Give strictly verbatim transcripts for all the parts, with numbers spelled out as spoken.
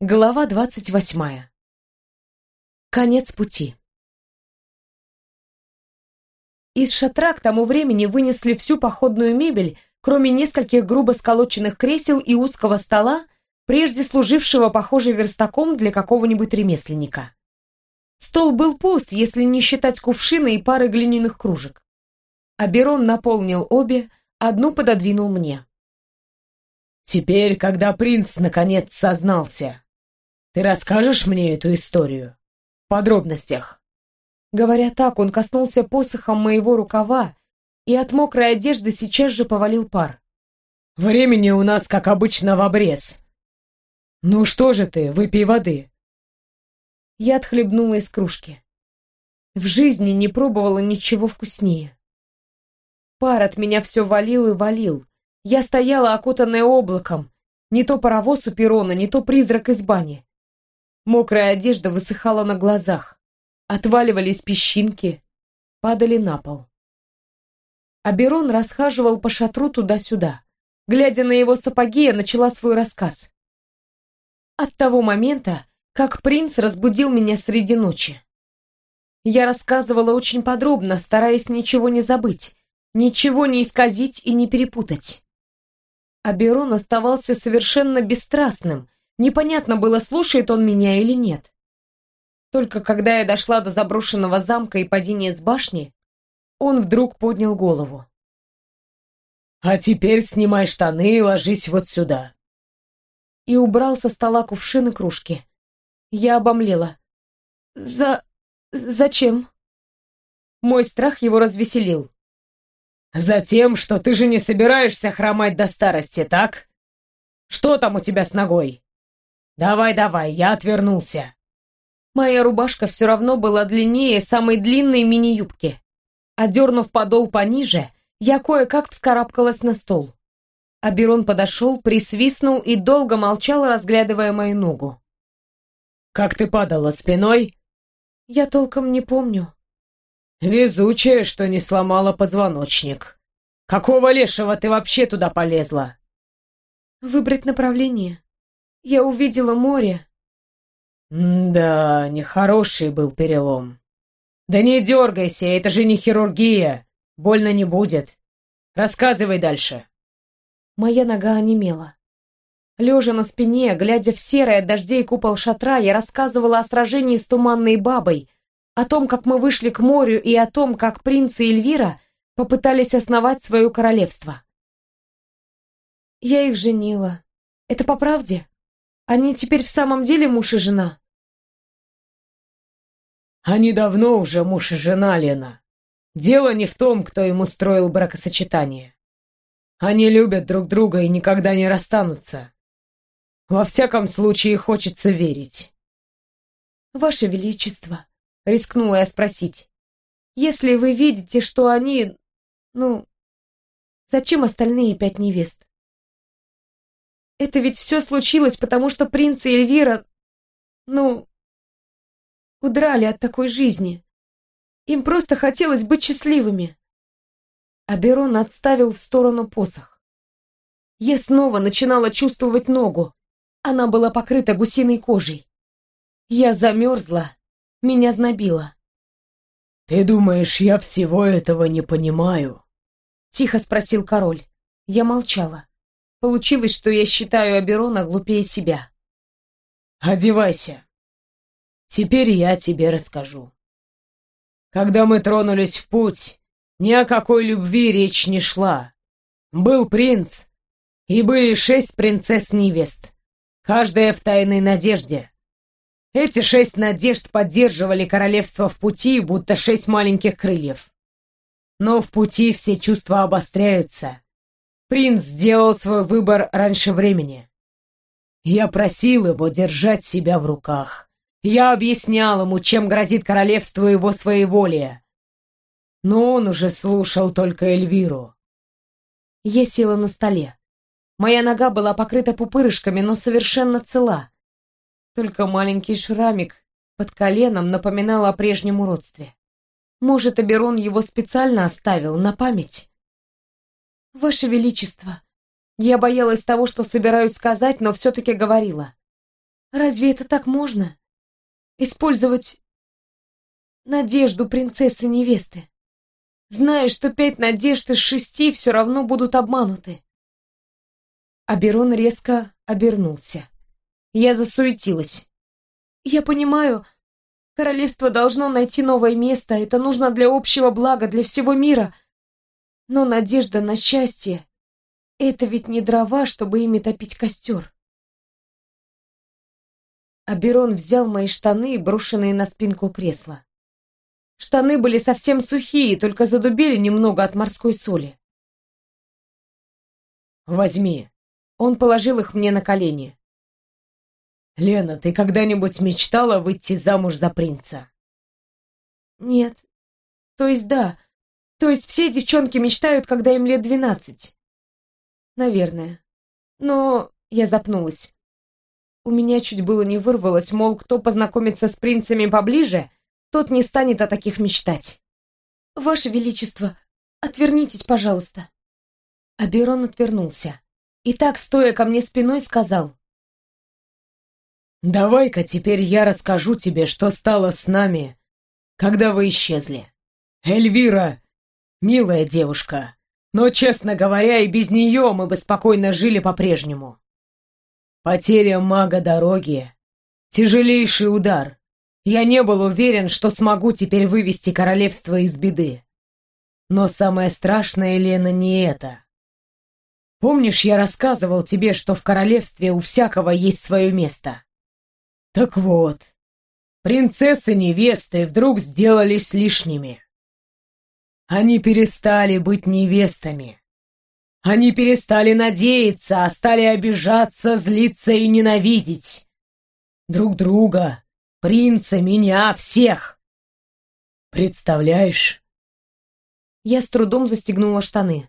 Глава двадцать восьмая. Конец пути. Из шатра к тому времени вынесли всю походную мебель, кроме нескольких грубо сколоченных кресел и узкого стола, прежде служившего, похоже, верстаком для какого-нибудь ремесленника. Стол был пуст, если не считать кувшина и пары глиняных кружек. Аберон наполнил обе, одну пододвинул мне. «Теперь, когда принц наконец сознался, ты расскажешь мне эту историю? В подробностях?» Говоря так, он коснулся посохом моего рукава, и от мокрой одежды сейчас же повалил пар. «Времени у нас, как обычно, в обрез. Ну что же ты, выпей воды». Я отхлебнула из кружки. В жизни не пробовала ничего вкуснее. Пар от меня все валил и валил. Я стояла, окутанная облаком. Не то паровоз у перрона, не то призрак из бани. Мокрая одежда высыхала на глазах. Отваливались песчинки, падали на пол. Аберон расхаживал по шатру туда-сюда. Глядя на его сапоги, я начала свой рассказ. От того момента, как принц разбудил меня среди ночи. Я рассказывала очень подробно, стараясь ничего не забыть, ничего не исказить и не перепутать. Аберон оставался совершенно бесстрастным. Непонятно было, слушает он меня или нет. Только когда я дошла до заброшенного замка и падения с башни, он вдруг поднял голову. «А теперь снимай штаны и ложись вот сюда». И убрал со стола кувшин и кружки. Я обомлела. «За... зачем?» Мой страх его развеселил. «Затем, что ты же не собираешься хромать до старости, так? Что там у тебя с ногой? Давай-давай, я отвернулся». Моя рубашка все равно была длиннее самой длинной мини-юбки. Одернув подол пониже, я кое-как вскарабкалась на стол. Аберон подошел, присвистнул и долго молчал, разглядывая мою ногу. «Как ты падала, спиной?» «Я толком не помню». «Везучая, что не сломала позвоночник. Какого лешего ты вообще туда полезла?» «Выбрать направление. Я увидела море». «Да, нехороший был перелом. Да не дергайся, это же не хирургия. Больно не будет. Рассказывай дальше». Моя нога онемела. Лежа на спине, глядя в серый от дождей купол шатра, я рассказывала о сражении с туманной бабой, о том, как мы вышли к морю, и о том, как принц и Эльвира попытались основать свое королевство. Я их женила. Это по правде? Они теперь в самом деле муж и жена? «Они давно уже муж и жена, Лена. Дело не в том, кто им устроил бракосочетание. Они любят друг друга и никогда не расстанутся. Во всяком случае, хочется верить». «Ваше Величество», — рискнула я спросить, «если вы видите, что они... ну... зачем остальные пять невест? Это ведь все случилось, потому что принц и Эльвира... ну... удрали от такой жизни. Им просто хотелось быть счастливыми». Аберон отставил в сторону посох. Я снова начинала чувствовать ногу. Она была покрыта гусиной кожей. Я замерзла, меня знобило. «Ты думаешь, я всего этого не понимаю?» Тихо спросил король. Я молчала. Получилось, что я считаю Аберона глупее себя. «Одевайся. Теперь я тебе расскажу. Когда мы тронулись в путь, ни о какой любви речь не шла. Был принц, и были шесть принцесс-невест, каждая в тайной надежде. Эти шесть надежд поддерживали королевство в пути, будто шесть маленьких крыльев. Но в пути все чувства обостряются. Принц сделал свой выбор раньше времени. Я просил его держать себя в руках. Я объяснял ему, чем грозит королевству его своеволие. Но он уже слушал только Эльвиру». Я села на столе. Моя нога была покрыта пупырышками, но совершенно цела. Только маленький шрамик под коленом напоминал о прежнем уродстве. Может, Аберон его специально оставил на память? «Ваше Величество!» Я боялась того, что собираюсь сказать, но все-таки говорила. Разве это так можно? Использовать надежду принцессы-невесты, зная, что пять надежд из шести все равно будут обмануты. Аберон резко обернулся. Я засуетилась. Я понимаю, королевство должно найти новое место, это нужно для общего блага, для всего мира. Но надежда на счастье — это ведь не дрова, чтобы ими топить костер. Аберон взял мои штаны, брошенные на спинку кресла. Штаны были совсем сухие, только задубели немного от морской соли. «Возьми». Он положил их мне на колени. «Лена, ты когда-нибудь мечтала выйти замуж за принца?» «Нет. То есть да. То есть все девчонки мечтают, когда им лет двенадцать. Наверное. Но...» Я запнулась. У меня чуть было не вырвалось, мол, кто познакомится с принцами поближе, тот не станет о таких мечтать. «Ваше Величество, отвернитесь, пожалуйста». Аберон отвернулся. И так, стоя ко мне спиной, сказал: «Давай-ка теперь я расскажу тебе, что стало с нами, когда вы исчезли. Эльвира — милая девушка, но, честно говоря, и без нее мы бы спокойно жили по-прежнему. Потеря мага дороги — тяжелейший удар. Я не был уверен, что смогу теперь вывести королевство из беды. Но самое страшное, Лена, не это. Помнишь, я рассказывал тебе, что в королевстве у всякого есть свое место? Так вот, принцессы-невесты вдруг сделались лишними. Они перестали быть невестами. Они перестали надеяться, а стали обижаться, злиться и ненавидеть. Друг друга, принца, меня, всех. Представляешь? Я с трудом застегнула штаны.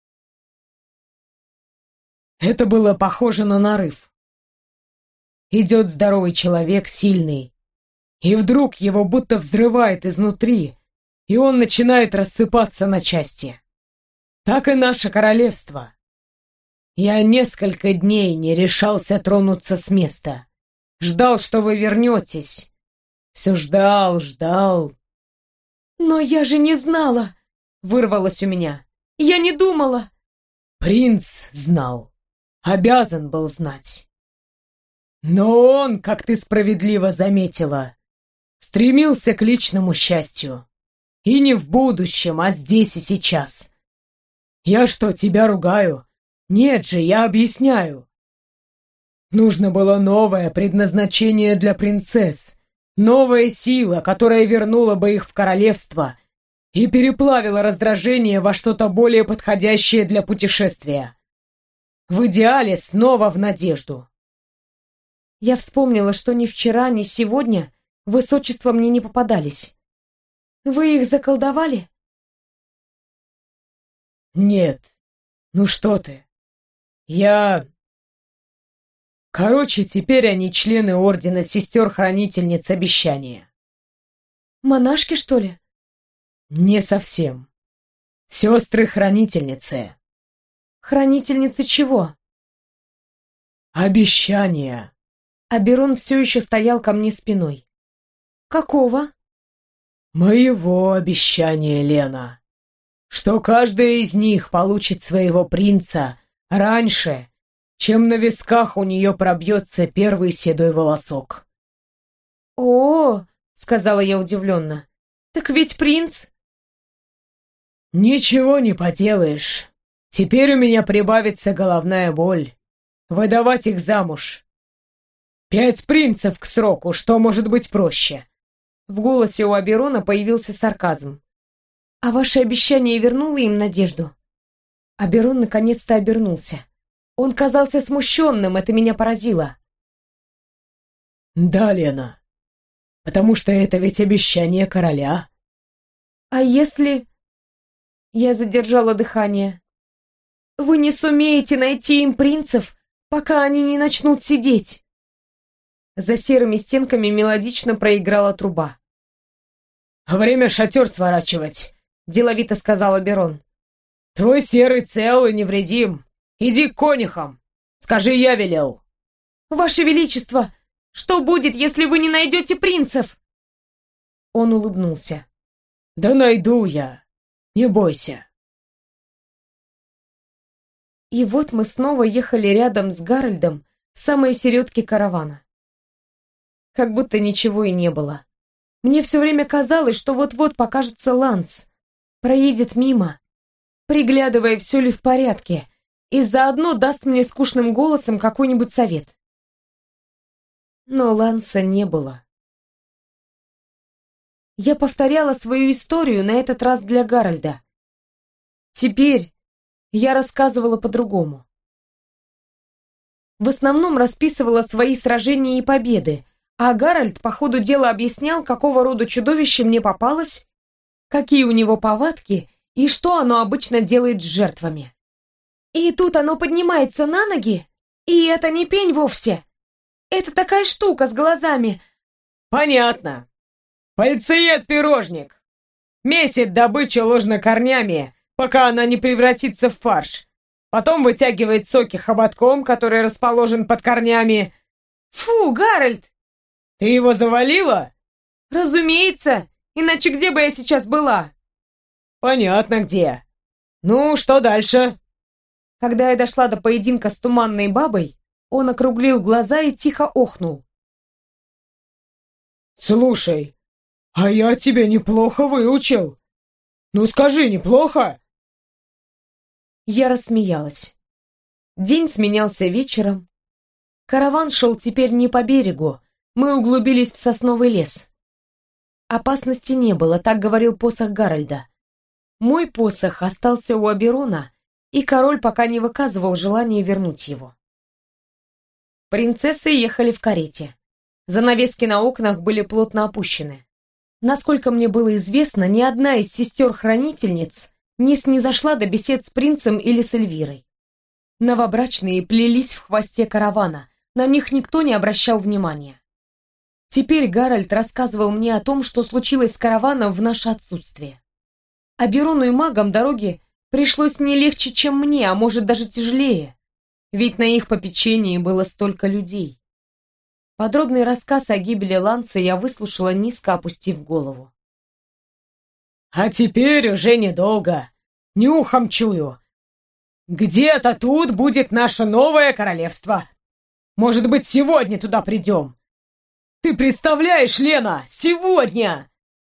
Это было похоже на нарыв. Идет здоровый человек, сильный, и вдруг его будто взрывает изнутри, и он начинает рассыпаться на части. Так и наше королевство. Я несколько дней не решался тронуться с места. Ждал, что вы вернетесь. Все ждал, ждал. «Но я же не знала!» — вырвалось у меня. «Я не думала!» Принц знал. Обязан был знать. Но он, как ты справедливо заметила, стремился к личному счастью. И не в будущем, а здесь и сейчас. Я что, тебя ругаю? Нет же, я объясняю. Нужно было новое предназначение для принцесс, новая сила, которая вернула бы их в королевство и переплавила раздражение во что-то более подходящее для путешествия. В идеале снова в надежду. Я вспомнила, что ни вчера, ни сегодня высочества мне не попадались. Вы их заколдовали? Нет. Ну что ты? Я... Короче, теперь они члены Ордена Сестер-Хранительниц Обещания. Монашки, что ли? Не совсем. Сестры-Хранительницы. Хранительницы чего? Обещания. Аберон все еще стоял ко мне спиной. Какого? Моего обещания, Лена. Что каждая из них получит своего принца раньше, чем на висках у нее пробьется первый седой волосок. О, сказала я удивленно. Так ведь принц... Ничего не поделаешь. Теперь у меня прибавится головная боль. Выдавать их замуж. Пять принцев к сроку, что может быть проще? В голосе у Аберона появился сарказм. А ваше обещание вернуло им надежду? Аберон наконец-то обернулся. Он казался смущенным, это меня поразило. Да, Лена, потому что это ведь обещание короля. А если... Я задержала дыхание. Вы не сумеете найти им принцев, пока они не начнут сидеть. За серыми стенками мелодично проиграла труба. «Время шатер сворачивать», — деловито сказал Аберон. «Твой серый цел и невредим. Иди к конюхам. Скажи, я велел». «Ваше Величество!» Что будет, если вы не найдете принцев?» Он улыбнулся. «Да найду я. Не бойся». И вот мы снова ехали рядом с Гарольдом в самой середке каравана. Как будто ничего и не было. Мне все время казалось, что вот-вот покажется Ланс, проедет мимо, приглядывая, все ли в порядке, и заодно даст мне скучным голосом какой-нибудь совет. Но Ланса не было. Я повторяла свою историю, на этот раз для Гарольда. Теперь я рассказывала по-другому. В основном расписывала свои сражения и победы, а Гарольд по ходу дела объяснял, какого рода чудовище мне попалось, какие у него повадки и что оно обычно делает с жертвами. И тут оно поднимается на ноги, и это не пень вовсе. Это такая штука с глазами. Понятно. Пальцеед-пирожник. Месит добычу ложнокорнями, пока она не превратится в фарш. Потом вытягивает соки хоботком, который расположен под корнями. Фу, Гарольд! Ты его завалила? Разумеется, иначе где бы я сейчас была? Понятно где. Ну, что дальше? Когда я дошла до поединка с туманной бабой, он округлил глаза и тихо охнул. Слушай, а я тебя неплохо выучил. Ну скажи, неплохо? Я рассмеялась. День сменялся вечером. Караван шел теперь не по берегу, мы углубились в сосновый лес. Опасности не было, так говорил посох Гарольда. Мой посох остался у Оберона, и король пока не выказывал желания вернуть его. Принцессы ехали в карете. Занавески на окнах были плотно опущены. Насколько мне было известно, ни одна из сестер-хранительниц не снизошла до бесед с принцем или с Эльвирой. Новобрачные плелись в хвосте каравана, на них никто не обращал внимания. Теперь Гарольд рассказывал мне о том, что случилось с караваном в наше отсутствие. Оберону и магам дороги пришлось не легче, чем мне, а может даже тяжелее, ведь на их попечении было столько людей. Подробный рассказ о гибели Ланса я выслушала, низко опустив голову. А теперь уже недолго. Нюхом чую. Где-то тут будет наше новое королевство. Может быть, сегодня туда придем. Ты представляешь, Лена, сегодня!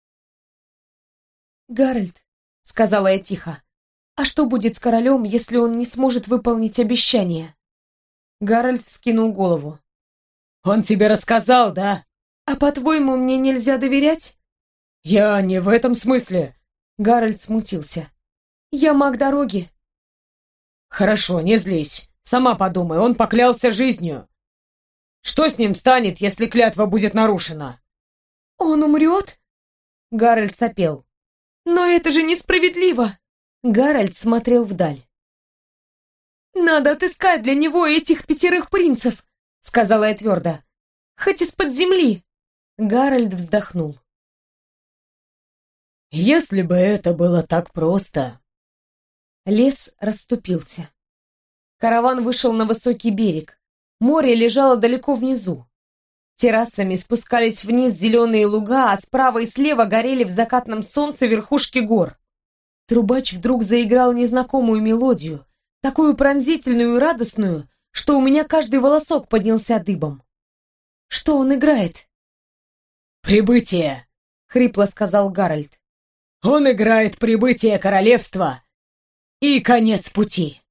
Гарольд, сказала я тихо, а что будет с королем, если он не сможет выполнить обещание? Гарольд вскинул голову. Он тебе рассказал, да? А по-твоему, мне нельзя доверять? Я не в этом смысле. Гарольд смутился. Я маг дороги. Хорошо, не злись. Сама подумай, он поклялся жизнью. Что с ним станет, если клятва будет нарушена? Он умрет? Гарольд сопел. Но это же несправедливо. Гарольд смотрел вдаль. Надо отыскать для него этих пятерых принцев, сказала я твердо. Хоть из-под земли. Гарольд вздохнул. Если бы это было так просто. Лес расступился. Караван вышел на высокий берег. Море лежало далеко внизу. Террасами спускались вниз зеленые луга, а справа и слева горели в закатном солнце верхушки гор. Трубач вдруг заиграл незнакомую мелодию, такую пронзительную и радостную, что у меня каждый волосок поднялся дыбом. Что он играет? «Прибытие!» — хрипло сказал Гарольд. «Он играет прибытие королевства и конец пути!»